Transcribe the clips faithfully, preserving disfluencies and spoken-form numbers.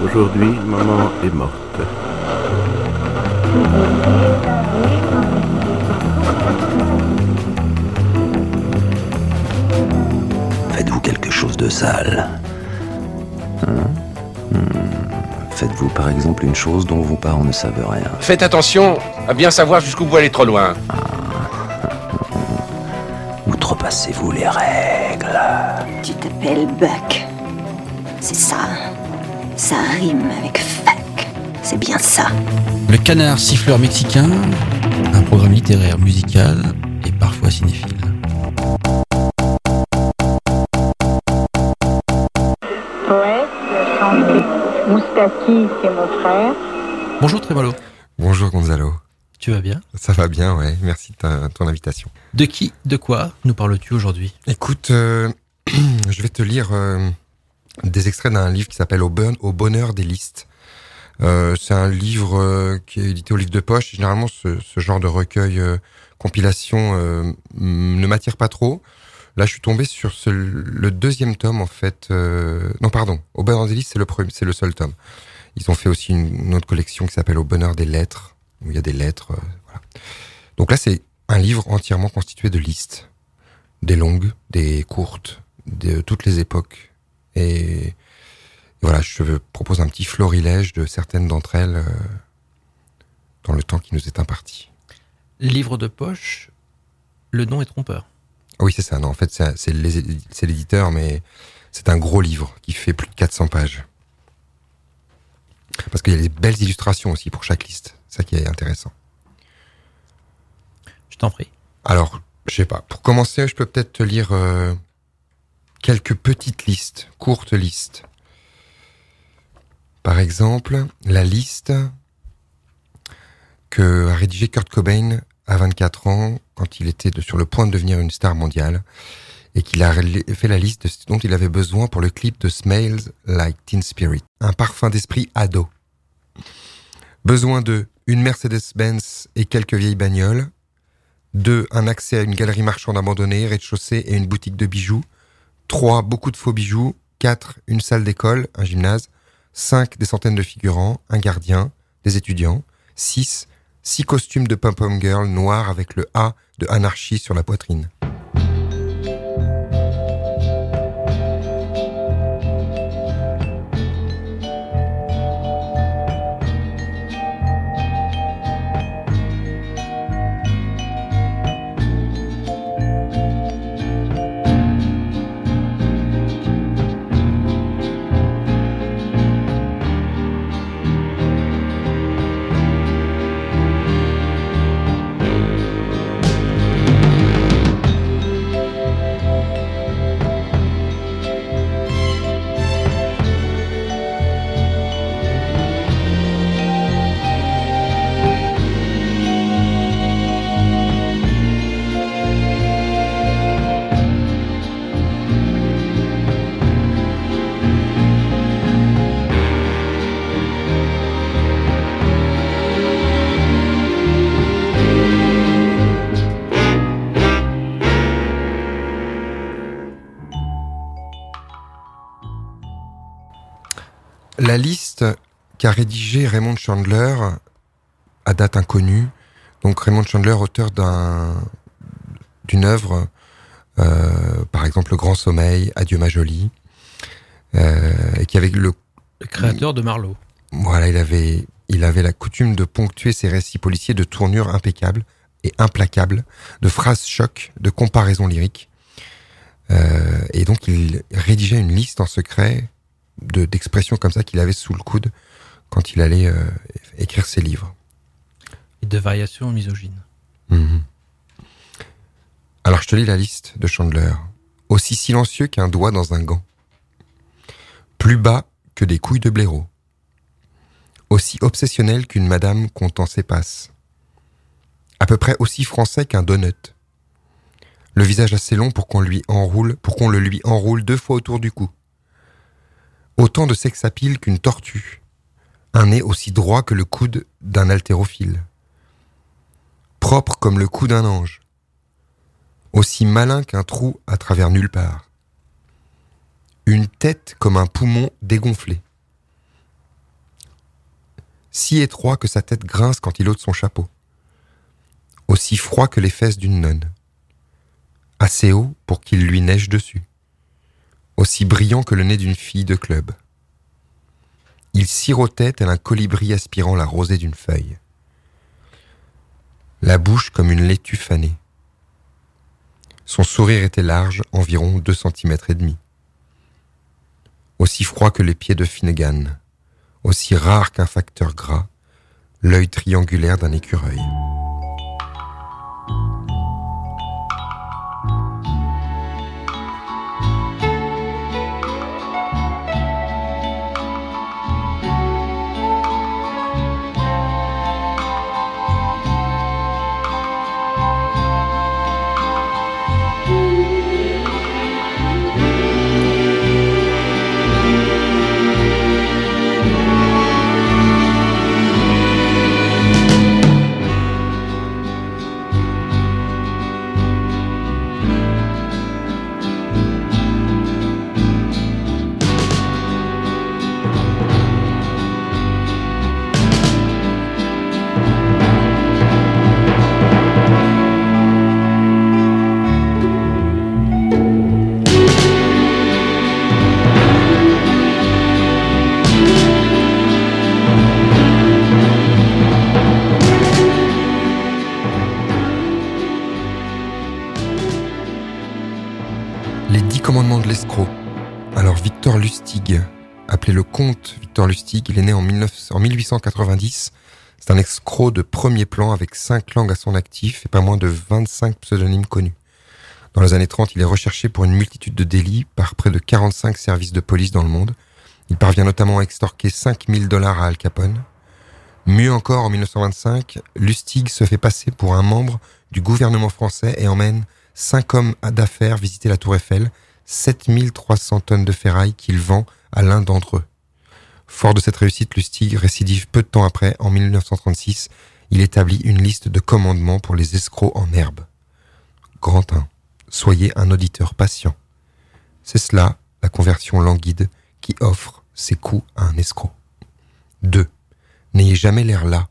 Aujourd'hui, maman est morte. Faites-vous quelque chose de sale. Hein hmm. Faites-vous par exemple une chose dont vos parents ne savent rien. Faites attention à bien savoir jusqu'où vous allez trop loin. Ah. Outrepassez-vous les règles. Tu t'appelles Buck. C'est ça. Ça rime avec fuck. C'est bien ça. Le Canard siffleur mexicain, un programme littéraire, musical et parfois cinéphile. Poète, chanté. Moustaki, c'est mon frère. Bonjour Trémolo. Bonjour Gonzalo. Tu vas bien ? Ça va bien, ouais. Merci de ta, ton invitation. De qui, de quoi nous parles-tu aujourd'hui ? Écoute, euh, je vais te lire euh, des extraits d'un livre qui s'appelle Au, bon, Au bonheur des listes. Euh, c'est un livre euh, qui est édité au livre de poche. Généralement, ce, ce genre de recueil, euh, compilation, euh, ne m'attire pas trop. Là, je suis tombé sur ce, le deuxième tome, en fait. Euh, non, pardon. Au bonheur des listes, c'est le, premier, c'est le seul tome. Ils ont fait aussi une, une autre collection qui s'appelle Au bonheur des lettres, où il y a des lettres. Euh, voilà. Donc là, c'est un livre entièrement constitué de listes. Des longues, des courtes, de toutes les époques. Et, et voilà, je propose un petit florilège de certaines d'entre elles euh, dans le temps qui nous est imparti. Livre de poche, le nom est trompeur. Oui, c'est ça. Non, en fait, c'est, c'est, les, c'est l'éditeur, mais c'est un gros livre qui fait plus de quatre cents pages. Parce qu'il y a des belles illustrations aussi pour chaque liste. C'est ça qui est intéressant. Je t'en prie. Alors, je sais pas. Pour commencer, je peux peut-être te lire euh, quelques petites listes, courtes listes. Par exemple, la liste que a rédigée Kurt Cobain à vingt-quatre ans, quand il était de, sur le point de devenir une star mondiale, et qu'il a fait la liste de ce dont il avait besoin pour le clip de Smells Like Teen Spirit. Un parfum d'esprit ado. Besoin de une Mercedes-Benz et quelques vieilles bagnoles. Deux, un accès à une galerie marchande abandonnée, rez-de-chaussée et une boutique de bijoux. Trois, beaucoup de faux bijoux. Quatre, une salle d'école, un gymnase. Cinq, des centaines de figurants, un gardien, des étudiants. Six, six costumes de pom-pom girl noirs avec le A de anarchie sur la poitrine. La liste qu'a rédigée Raymond Chandler à date inconnue, donc Raymond Chandler, auteur d'un, d'une œuvre, euh, par exemple Le Grand Sommeil, Adieu ma jolie, euh, et qui avait le... Le créateur de Marlowe. Voilà, il avait, il avait la coutume de ponctuer ses récits policiers de tournures impeccables et implacables, de phrases chocs, de comparaisons lyriques. Euh, et donc il rédigeait une liste en secret de, d'expressions comme ça qu'il avait sous le coude quand il allait euh, écrire ses livres. Et de variations misogynes. Mmh. Alors je te lis la liste de Chandler. Aussi silencieux qu'un doigt dans un gant. Plus bas que des couilles de blaireau. Aussi obsessionnel qu'une madame comptant ses passes. À peu près aussi français qu'un donut. Le visage assez long pour qu'on lui enroule, pour qu'on le lui enroule deux fois autour du cou. Autant de sex appeal qu'une tortue. Un nez aussi droit que le coude d'un haltérophile. Propre comme le cou d'un ange. Aussi malin qu'un trou à travers nulle part. Une tête comme un poumon dégonflé. si étroit que sa tête grince quand il ôte son chapeau, aussi froid que les fesses d'une nonne, assez haut pour qu'il lui neige dessus, aussi brillant que le nez d'une fille de club. Il sirotait tel un colibri aspirant la rosée d'une feuille, la bouche comme une laitue fanée. Son sourire était large, environ deux centimètres et demi. Aussi froid que les pieds de Finnegan, aussi rare qu'un facteur gras, l'œil triangulaire d'un écureuil. Commandement de l'escroc. Alors Victor Lustig, appelé le comte Victor Lustig, il est né en, en mille huit cent quatre-vingt-dix. C'est un escroc de premier plan avec cinq langues à son actif et pas moins de vingt-cinq pseudonymes connus. Dans les années trente, il est recherché pour une multitude de délits par près de quarante-cinq services de police dans le monde. Il parvient notamment à extorquer cinq mille dollars à Al Capone. Mieux encore, en mille neuf cent vingt-cinq, Lustig se fait passer pour un membre du gouvernement français et emmène cinq hommes d'affaires visiter la Tour Eiffel, sept mille trois cents tonnes de ferraille qu'il vend à l'un d'entre eux. Fort de cette réussite, Lustig récidive peu de temps après. En mille neuf cent trente-six, il établit une liste de commandements pour les escrocs en herbe. Grand un. Soyez un auditeur patient. C'est cela, la conversion languide, qui offre ses coups à un escroc. deux. N'ayez jamais l'air las.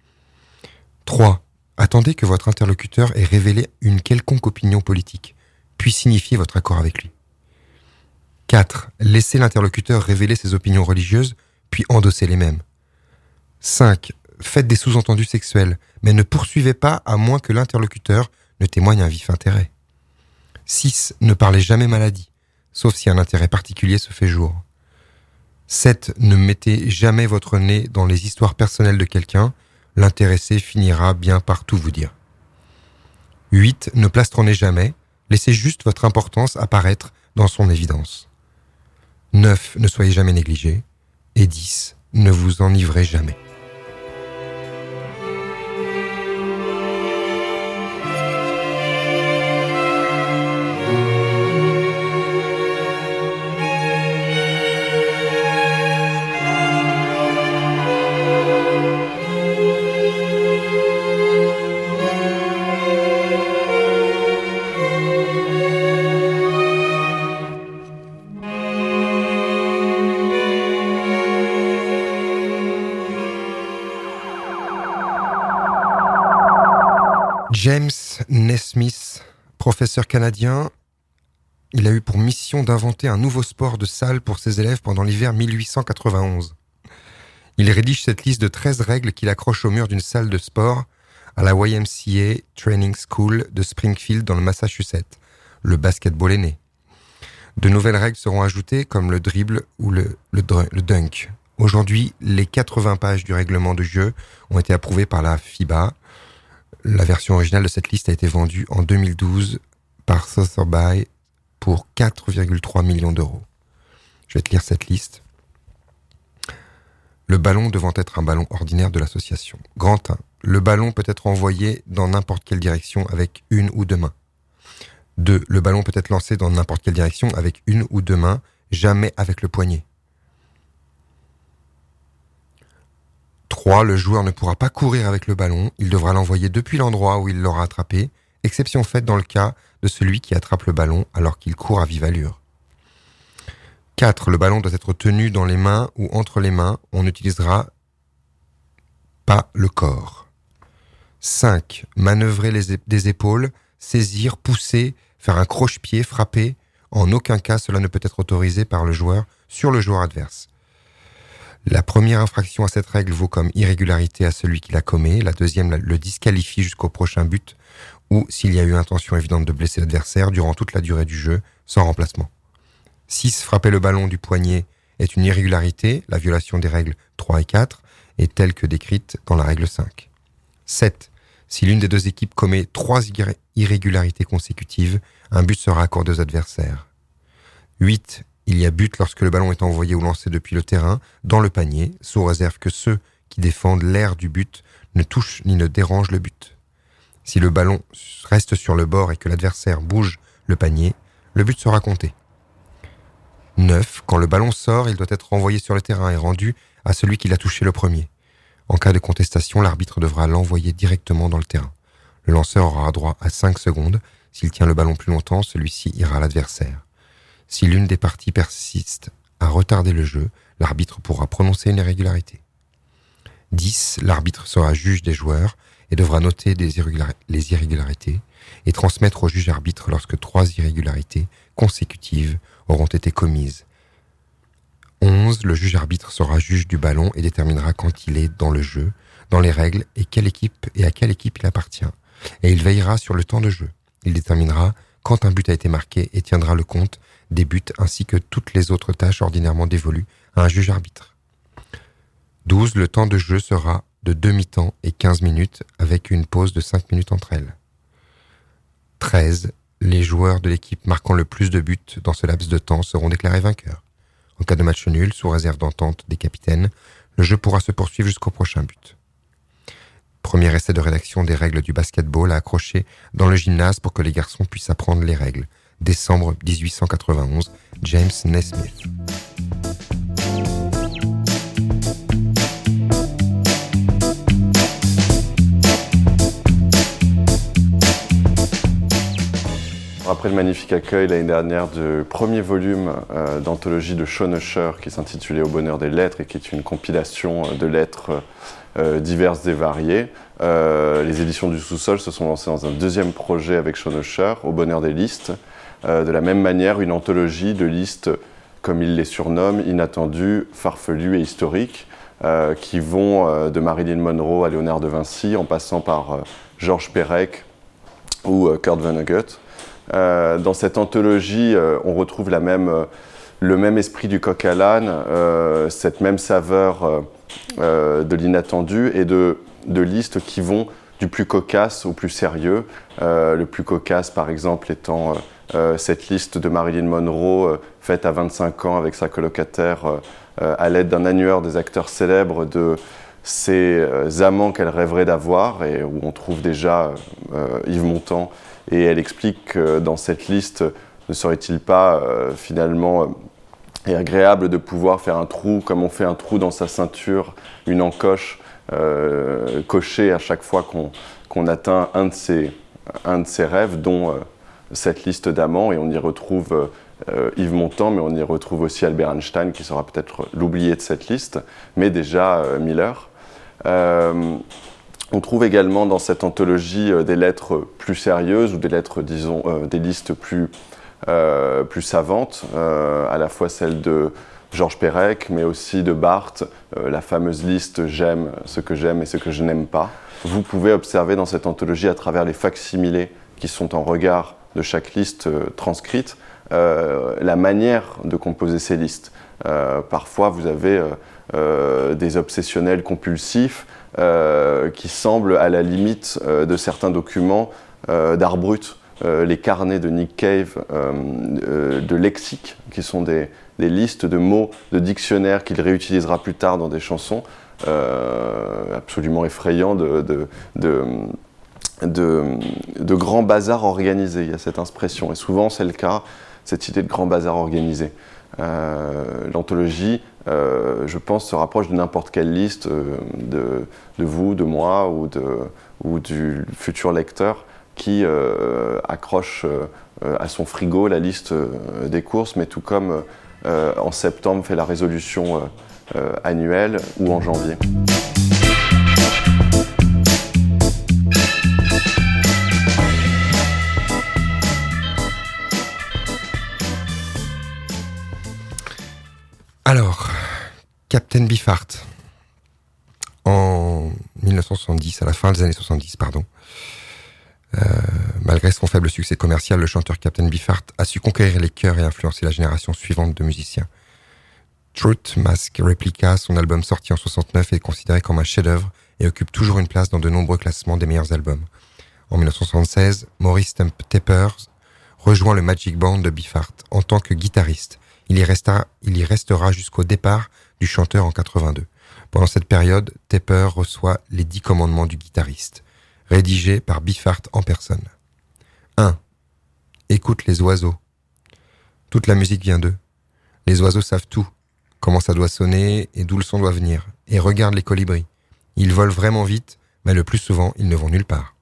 trois. Attendez que votre interlocuteur ait révélé une quelconque opinion politique, puis signifiez votre accord avec lui. quatre. Laissez l'interlocuteur révéler ses opinions religieuses, puis endossez les mêmes. cinq. Faites des sous-entendus sexuels, mais ne poursuivez pas à moins que l'interlocuteur ne témoigne un vif intérêt. six. Ne parlez jamais maladie, sauf si un intérêt particulier se fait jour. sept. Ne mettez jamais votre nez dans les histoires personnelles de quelqu'un, l'intéressé finira bien par tout vous dire. huit. Ne plastronnez jamais, laissez juste votre importance apparaître dans son évidence. neuf. Ne soyez jamais négligé. Et dix. Ne vous enivrez jamais. James Naismith, professeur canadien, il a eu pour mission d'inventer un nouveau sport de salle pour ses élèves pendant l'hiver mille huit cent quatre-vingt-onze. Il rédige cette liste de treize règles qu'il accroche au mur d'une salle de sport à la Y M C A Training School de Springfield dans le Massachusetts. Le basketball est né. De nouvelles règles seront ajoutées comme le dribble ou le, le, le dunk. Aujourd'hui, les quatre-vingts pages du règlement de jeu ont été approuvées par la FIBA. La version originale de cette liste a été vendue en deux mille douze par Sotheby's pour quatre virgule trois millions d'euros. Je vais te lire cette liste. Le ballon devant être un ballon ordinaire de l'association. Grand un. Le ballon peut être envoyé dans n'importe quelle direction avec une ou deux mains. deux. Le ballon peut être lancé dans n'importe quelle direction avec une ou deux mains, jamais avec le poignet. trois. Le joueur ne pourra pas courir avec le ballon, il devra l'envoyer depuis l'endroit où il l'aura attrapé, exception faite dans le cas de celui qui attrape le ballon alors qu'il court à vive allure. quatre. Le ballon doit être tenu dans les mains ou entre les mains, on utilisera pas le corps. cinq. Manœuvrer les é- des épaules, saisir, pousser, faire un croche-pied, frapper. En aucun cas, cela ne peut être autorisé par le joueur sur le joueur adverse. La première infraction à cette règle vaut comme irrégularité à celui qui la commet. La deuxième le disqualifie jusqu'au prochain but ou s'il y a eu intention évidente de blesser l'adversaire durant toute la durée du jeu, sans remplacement. six. Frapper le ballon du poignet est une irrégularité. La violation des règles trois et quatre est telle que décrite dans la règle cinq. sept. Si l'une des deux équipes commet trois irrégularités consécutives, un but sera accordé aux adversaires. huit. Il y a but lorsque le ballon est envoyé ou lancé depuis le terrain, dans le panier, sous réserve que ceux qui défendent l'aire du but ne touchent ni ne dérangent le but. Si le ballon reste sur le bord et que l'adversaire bouge le panier, le but sera compté. neuf. Quand le ballon sort, il doit être renvoyé sur le terrain et rendu à celui qui l'a touché le premier. En cas de contestation, l'arbitre devra l'envoyer directement dans le terrain. Le lanceur aura droit à cinq secondes. S'il tient le ballon plus longtemps, celui-ci ira à l'adversaire. Si l'une des parties persiste à retarder le jeu, l'arbitre pourra prononcer une irrégularité. dix. L'arbitre sera juge des joueurs et devra noter des irrégular- les irrégularités et transmettre au juge arbitre lorsque trois irrégularités consécutives auront été commises. onze. Le juge arbitre sera juge du ballon et déterminera quand il est dans le jeu, dans les règles et quelle équipe et à quelle équipe il appartient. Et il veillera sur le temps de jeu. Il déterminera quand un but a été marqué et tiendra le compte des buts ainsi que toutes les autres tâches ordinairement dévolues à un juge arbitre. douze. Le temps de jeu sera de deux mi-temps et quinze minutes avec une pause de cinq minutes entre elles. treize. Les joueurs de l'équipe marquant le plus de buts dans ce laps de temps seront déclarés vainqueurs. En cas de match nul, sous réserve d'entente des capitaines, le jeu pourra se poursuivre jusqu'au prochain but. Premier essai de rédaction des règles du basketball à accrocher dans le gymnase pour que les garçons puissent apprendre les règles. Décembre dix-huit cent quatre-vingt-onze, James Naismith. Après le magnifique accueil l'année dernière du premier volume euh, d'anthologie de Sean Usher qui s'intitulait Au bonheur des lettres et qui est une compilation de lettres euh, diverses et variées, euh, les éditions du Sous-sol se sont lancées dans un deuxième projet avec Sean Usher, Au bonheur des listes. Euh, de la même manière, une anthologie de listes, comme il les surnomme, inattendues, farfelues et historiques, euh, qui vont euh, de Marilyn Monroe à Léonard de Vinci, en passant par euh, Georges Perec ou euh, Kurt Vonnegut. Euh, dans cette anthologie, euh, on retrouve la même, euh, le même esprit du coq à l'âne, euh, cette même saveur euh, euh, de l'inattendu et de, de listes qui vont du plus cocasse au plus sérieux. Euh, le plus cocasse, par exemple, étant euh, euh, cette liste de Marilyn Monroe euh, faite à vingt-cinq ans avec sa colocataire euh, à l'aide d'un annuaire des acteurs célèbres de ces euh, amants qu'elle rêverait d'avoir et où on trouve déjà euh, Yves Montand. Et elle explique que dans cette liste, ne serait-il pas euh, finalement euh, agréable de pouvoir faire un trou, comme on fait un trou dans sa ceinture, une encoche euh, cochée à chaque fois qu'on qu'on atteint un de ses, un de ses rêves, dont euh, cette liste d'amants. Et on y retrouve euh, Yves Montand, mais on y retrouve aussi Albert Einstein, qui sera peut-être l'oublié de cette liste, mais déjà euh, Miller. Euh, On trouve également dans cette anthologie euh, des lettres plus sérieuses ou des lettres, disons, euh, des listes plus, euh, plus savantes, euh, à la fois celle de Georges Perec, mais aussi de Barthes, euh, la fameuse liste « J'aime ce que j'aime et ce que je n'aime pas ». Vous pouvez observer dans cette anthologie, à travers les facsimilés qui sont en regard de chaque liste euh, transcrite, euh, la manière de composer ces listes. Euh, parfois, vous avez euh, euh, des obsessionnels compulsifs, Euh, qui semblent à la limite euh, de certains documents euh, d'art brut. Euh, les carnets de Nick Cave, euh, euh, de lexique, qui sont des, des listes de mots, de dictionnaires qu'il réutilisera plus tard dans des chansons, euh, absolument effrayants de, de, de, de, de grands bazars organisés. Il y a cette expression, et souvent c'est le cas, cette idée de grand bazar organisé. Euh, l'anthologie, euh, je pense, se rapproche de n'importe quelle liste euh, de, de vous, de moi ou, de, ou du futur lecteur qui euh, accroche euh, à son frigo la liste euh, des courses, mais tout comme euh, en septembre fait la résolution euh, euh, annuelle ou en janvier. Captain Beefheart. En dix-neuf cent soixante-dix, à la fin des années soixante-dix, pardon. Euh, malgré son faible succès commercial, le chanteur Captain Beefheart a su conquérir les cœurs et influencer la génération suivante de musiciens. Truth Mask Replica, son album sorti en soixante-neuf, est considéré comme un chef-d'œuvre et occupe toujours une place dans de nombreux classements des meilleurs albums. En dix-neuf cent soixante-seize, Maurice Tepper rejoint le Magic Band de Beefheart en tant que guitariste. Il y restera, il y restera jusqu'au départ du chanteur en quatre-vingt-deux. Pendant cette période, Tepper reçoit les dix commandements du guitariste, rédigés par Beefheart en personne. un. Écoute les oiseaux. Toute la musique vient d'eux. Les oiseaux savent tout, comment ça doit sonner et d'où le son doit venir. Et regarde les colibris. Ils volent vraiment vite, mais le plus souvent, ils ne vont nulle part.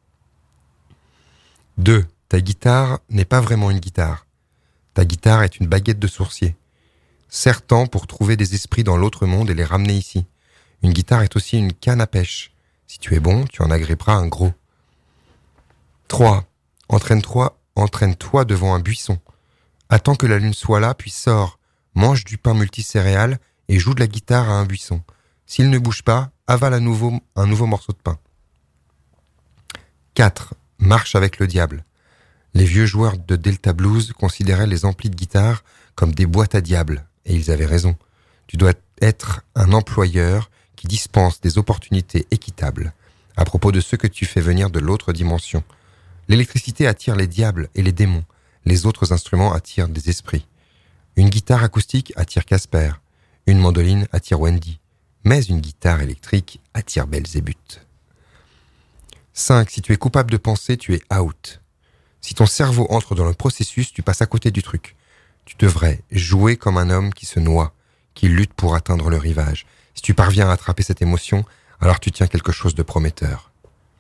deux. Ta guitare n'est pas vraiment une guitare. Ta guitare est une baguette de sourcier, sertant pour trouver des esprits dans l'autre monde et les ramener ici. Une guitare est aussi une canne à pêche. Si tu es bon, tu en agripperas un gros. trois. Entraîne-toi, entraîne-toi devant un buisson. Attends que la lune soit là, puis sors. Mange du pain multicéréales et joue de la guitare à un buisson. S'il ne bouge pas, avale à nouveau un nouveau morceau de pain. quatre. Marche avec le diable. Les vieux joueurs de Delta Blues considéraient les amplis de guitare comme des boîtes à diable, et ils avaient raison. Tu dois être un employeur qui dispense des opportunités équitables à propos de ceux que tu fais venir de l'autre dimension. L'électricité attire les diables et les démons. Les autres instruments attirent des esprits. Une guitare acoustique attire Casper. Une mandoline attire Wendy. Mais une guitare électrique attire Belzébuth. cinq. Si tu es coupable de penser, tu es out. Si ton cerveau entre dans le processus, tu passes à côté du truc. Tu devrais jouer comme un homme qui se noie, qui lutte pour atteindre le rivage. Si tu parviens à attraper cette émotion, alors tu tiens quelque chose de prometteur.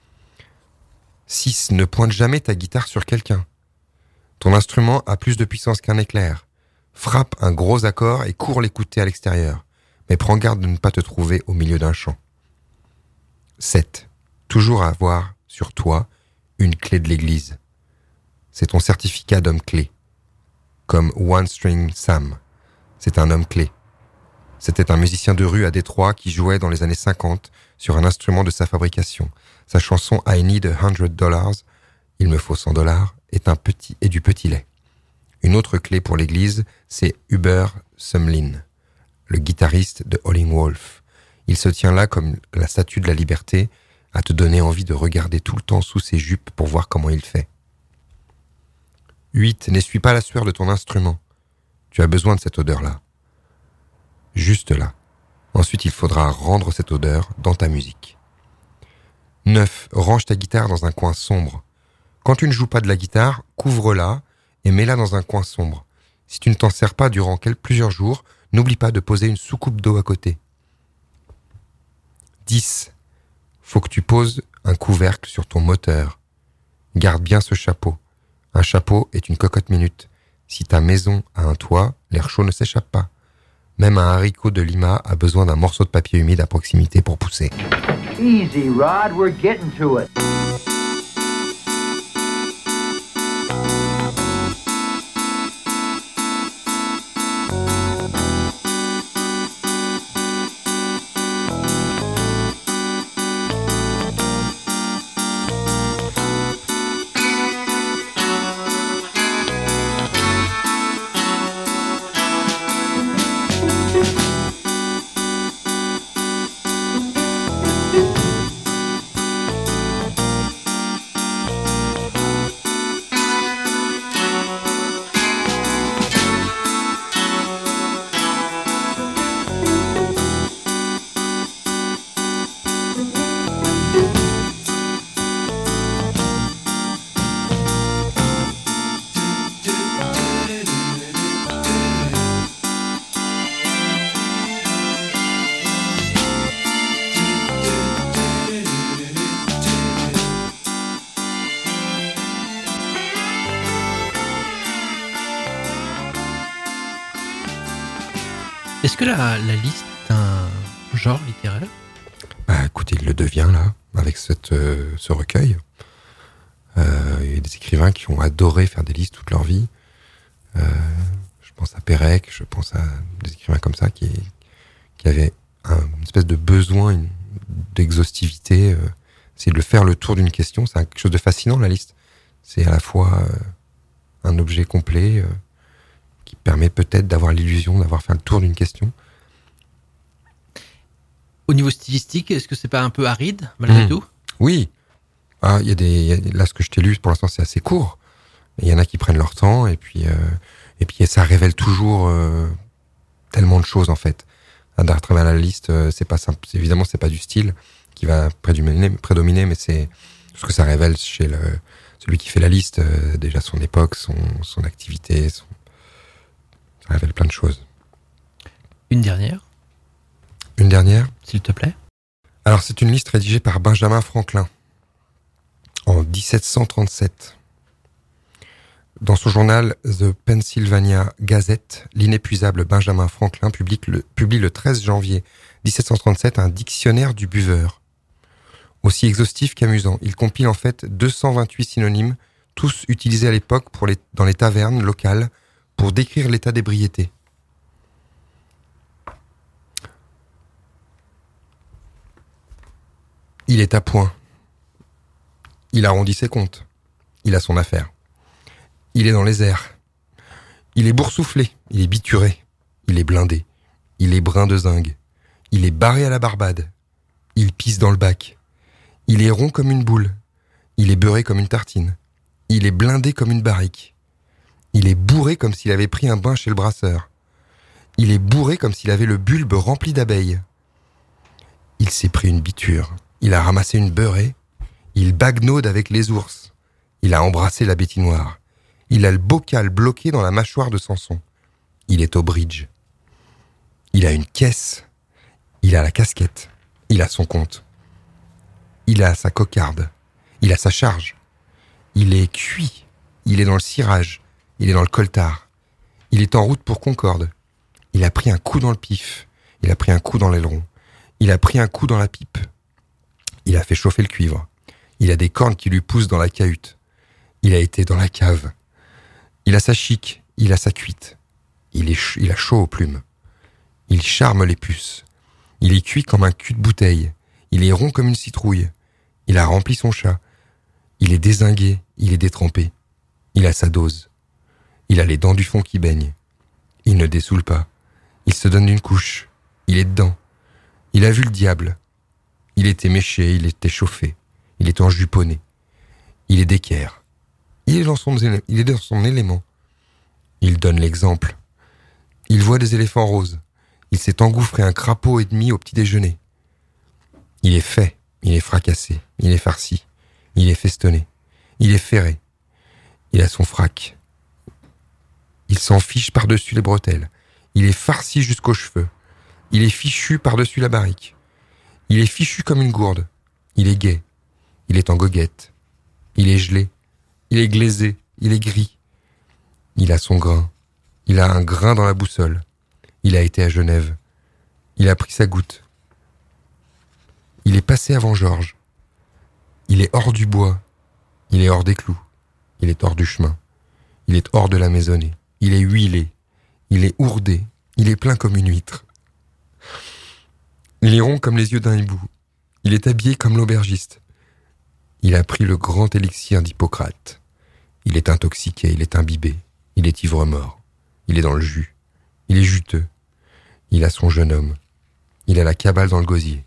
six. Ne pointe jamais ta guitare sur quelqu'un. Ton instrument a plus de puissance qu'un éclair. Frappe un gros accord et cours l'écouter à l'extérieur. Mais prends garde de ne pas te trouver au milieu d'un champ. sept. Toujours avoir sur toi une clé de l'église. C'est ton certificat d'homme clé. Comme One String Sam. C'est un homme clé. C'était un musicien de rue à Détroit qui jouait dans les années cinquante sur un instrument de sa fabrication. Sa chanson I Need a Hundred Dollars, il me faut cent dollars, est un petit et du petit lait. Une autre clé pour l'église, c'est Hubert Sumlin, le guitariste de Howlin' Wolf. Il se tient là comme la statue de la liberté, à te donner envie de regarder tout le temps sous ses jupes pour voir comment il fait. huit. N'essuie pas la sueur de ton instrument. Tu as besoin de cette odeur-là. Juste là. Ensuite, il faudra rendre cette odeur dans ta musique. neuf. Range ta guitare dans un coin sombre. Quand tu ne joues pas de la guitare, couvre-la et mets-la dans un coin sombre. Si tu ne t'en sers pas durant quelques, plusieurs jours, n'oublie pas de poser une soucoupe d'eau à côté. dix. Faut que tu poses un couvercle sur ton moteur. Garde bien ce chapeau. Un chapeau est une cocotte minute. Si ta maison a un toit, l'air chaud ne s'échappe pas. Même un haricot de Lima a besoin d'un morceau de papier humide à proximité pour pousser. Easy, Rod, we're getting to it. Est-ce que la, la liste est un genre littéraire ? Bah écoutez, il le devient là, avec cette, euh, ce recueil. Euh, il y a des écrivains qui ont adoré faire des listes toute leur vie. Euh, je pense à Pérec, je pense à des écrivains comme ça qui, qui avait un, une espèce de besoin une, d'exhaustivité. Euh, c'est de faire le tour d'une question. C'est quelque chose de fascinant, la liste. C'est à la fois euh, un objet complet euh, qui permet peut-être d'avoir l'illusion d'avoir fait le tour d'une question. Au niveau stylistique, est-ce que c'est pas un peu aride, malgré mmh. tout ? Oui. Ah, il y a des, y a, là, ce que je t'ai lu, pour l'instant, c'est assez court. Il y en a qui prennent leur temps, et puis, euh, et puis ça révèle toujours euh, tellement de choses, en fait. À travers la liste, euh, c'est pas simple. C'est, évidemment, c'est pas du style qui va prédominer, prédominer mais c'est ce que ça révèle chez le, celui qui fait la liste, euh, déjà son époque, son, son activité, son... ça révèle plein de choses. Une dernière ? Une dernière ? S'il te plaît. Alors, c'est une liste rédigée par Benjamin Franklin en dix-sept cent trente-sept. Dans son journal The Pennsylvania Gazette, l'inépuisable Benjamin Franklin publie le, publie le treize janvier dix-sept cent trente-sept un dictionnaire du buveur. Aussi exhaustif qu'amusant, il compile en fait deux cent vingt-huit synonymes, tous utilisés à l'époque pour les, dans les tavernes locales pour décrire l'état d'ébriété. Il est à point. Il arrondit ses comptes. Il a son affaire. Il est dans les airs. Il est boursouflé. Il est bituré. Il est blindé. Il est brun de zingue. Il est barré à la barbade. Il pisse dans le bac. Il est rond comme une boule. Il est beurré comme une tartine. Il est blindé comme une barrique. Il est bourré comme s'il avait pris un bain chez le brasseur. Il est bourré comme s'il avait le bulbe rempli d'abeilles. Il s'est pris une biture. Il a ramassé une beurrée. Il bagnaude avec les ours. Il a embrassé la bétinoire. Il a le bocal bloqué dans la mâchoire de Samson. Il est au bridge. Il a une caisse. Il a la casquette. Il a son compte. Il a sa cocarde. Il a sa charge. Il est cuit. Il est dans le cirage. Il est dans le coltard. Il est en route pour Concorde. Il a pris un coup dans le pif. Il a pris un coup dans l'aileron. Il a pris un coup dans la pipe. Il a fait chauffer le cuivre. Il a des cornes qui lui poussent dans la cahute. Il a été dans la cave. Il a sa chique. Il a sa cuite. Il, est ch- il a chaud aux plumes. Il charme les puces. Il est cuit comme un cul de bouteille. Il est rond comme une citrouille. Il a rempli son chat. Il est dézingué. Il est détrempé. Il a sa dose. Il a les dents du fond qui baignent. Il ne dessoule pas. Il se donne une couche. Il est dedans. Il a vu le diable. Il est éméché. Il est échauffé. Il est enjuponné. Il est d'équerre. Il est dans son, il est dans son élément. Il donne l'exemple. Il voit des éléphants roses. Il s'est engouffré un crapaud et demi au petit déjeuner. Il est fait. Il est fracassé. Il est farci. Il est festonné. Il est ferré. Il a son frac. Il s'en fiche par-dessus les bretelles. Il est farci jusqu'aux cheveux. Il est fichu par-dessus la barrique. Il est fichu comme une gourde. Il est gai. Il est en goguette. Il est gelé. Il est glaisé. Il est gris. Il a son grain. Il a un grain dans la boussole. Il a été à Genève. Il a pris sa goutte. Il est passé avant Georges. Il est hors du bois. Il est hors des clous. Il est hors du chemin. Il est hors de la maisonnée. Il est huilé. Il est ourdé. Il est plein comme une huître. Il est rond comme les yeux d'un hibou. Il est habillé comme l'aubergiste. Il a pris le grand élixir d'Hippocrate. Il est intoxiqué, il est imbibé. Il est ivre-mort. Il est dans le jus. Il est juteux. Il a son jeune homme. Il a la cabale dans le gosier.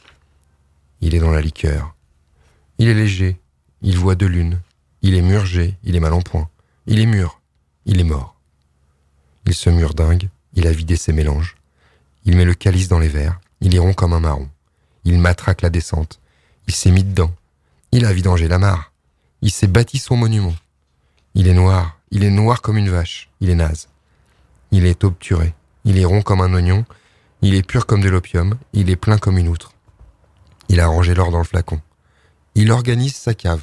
Il est dans la liqueur. Il est léger. Il voit deux lunes. Il est murgé. Il est mal en point. Il est mûr. Il est mort. Il se murdingue. Il a vidé ses mélanges. Il met le calice dans les verres. Il est rond comme un marron. Il matraque la descente. Il s'est mis dedans. Il a vidangé la mare. Il s'est bâti son monument. Il est noir. Il est noir comme une vache. Il est naze. Il est obturé. Il est rond comme un oignon. Il est pur comme de l'opium. Il est plein comme une outre. Il a rangé l'or dans le flacon. Il organise sa cave.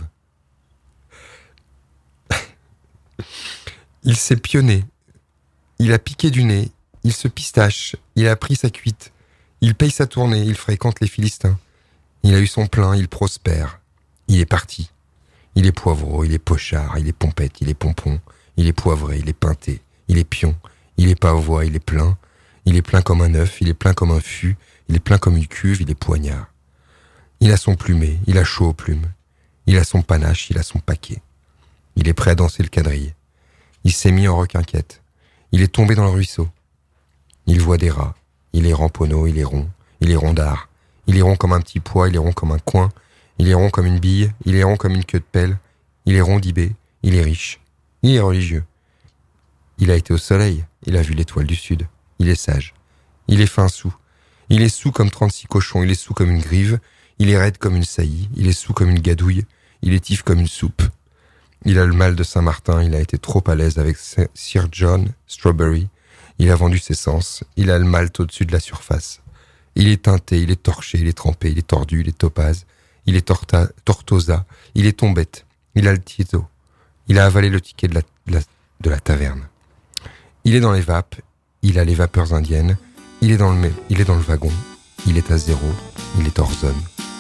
Il s'est pionné. Il a piqué du nez. Il se pistache. Il a pris sa cuite. Il paye sa tournée. Il fréquente les Philistins. Il a eu son plein. Il prospère. Il est parti. Il est poivreau. Il est pochard. Il est pompette. Il est pompon. Il est poivré. Il est peinté. Il est pion. Il est pavois. Il est plein. Il est plein comme un œuf, il est plein comme un fût, il est plein comme une cuve, il est poignard. Il a son plumet, il a chaud aux plumes. Il a son panache, il a son paquet. Il est prêt à danser le quadrille. Il s'est mis en requinquette. Il est tombé dans le ruisseau. Il voit des rats. Il est ramponneau, il est rond, il est rondard. Il est rond comme un petit pois, il est rond comme un coin. Il est rond comme une bille, il est rond comme une queue de pelle. Il est rondibé, il est riche. Il est religieux. Il a été au soleil, il a vu l'étoile du sud. Il est sage. Il est fin sous. Il est sous comme trente-six cochons, il est sous comme une grive. Il est raide comme une saillie, il est sous comme une gadouille. Il est tif comme une soupe. Il a le mal de Saint-Martin, il a été trop à l'aise avec Sir John Strawberry. Il a vendu ses sens, il a le malt au-dessus de la surface. Il est teinté, il est torché, il est trempé, il est tordu, il est topaz. Il est torta, tortosa, il est tombette. Il a le tiézo. Il a avalé le ticket de la, de la, de la taverne. Il est dans les vapes, il a les vapeurs indiennes. Il est dans le, il est dans le wagon, il est à zéro, il est hors zone.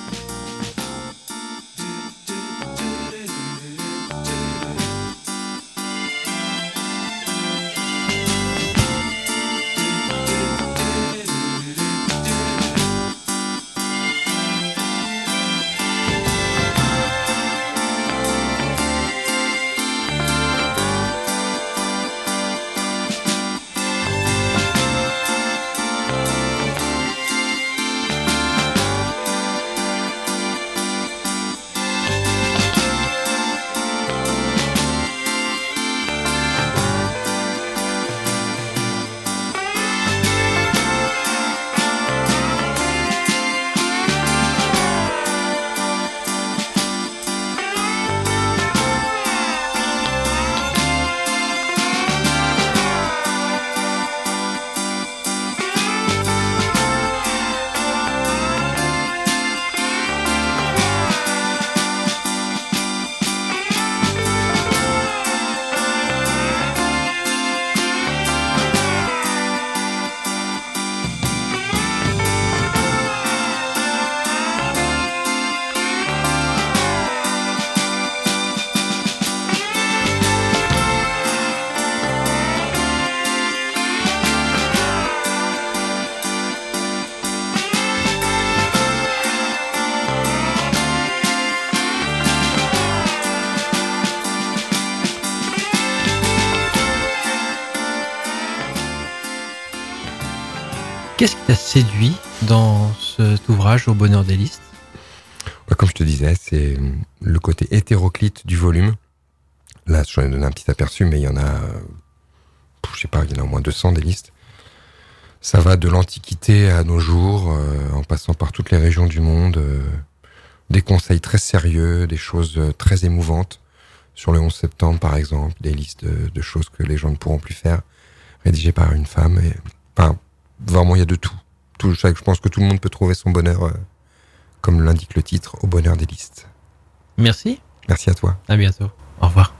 Qu'est-ce qui t'a séduit dans cet ouvrage Au bonheur des listes ? Bah, comme je te disais, c'est le côté hétéroclite du volume. Là, je t'en ai donné un petit aperçu, mais il y en a, je sais pas, il y en a au moins deux cents des listes. Ça va de l'Antiquité à nos jours, euh, en passant par toutes les régions du monde. Euh, des conseils très sérieux, des choses très émouvantes. Sur le onze septembre, par exemple, des listes de, de choses que les gens ne pourront plus faire, rédigées par une femme. Et, enfin, vraiment, il y a de tout. tout. Je pense que tout le monde peut trouver son bonheur, euh, comme l'indique le titre, Au bonheur des listes. Merci. Merci à toi. À bientôt. Au revoir.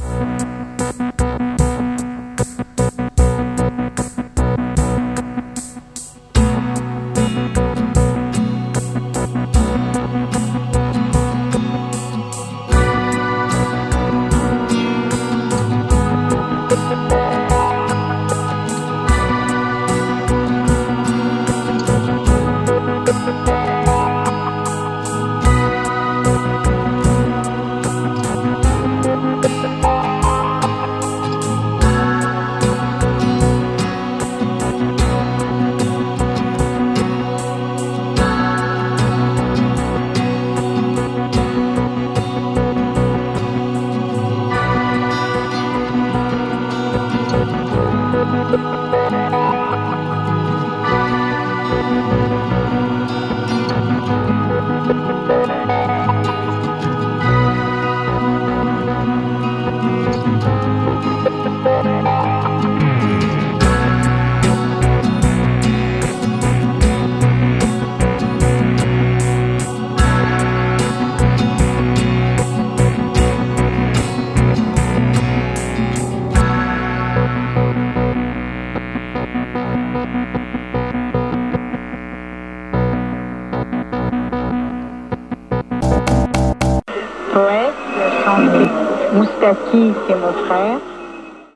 Poète, chanté. Moustaki, c'est mon frère.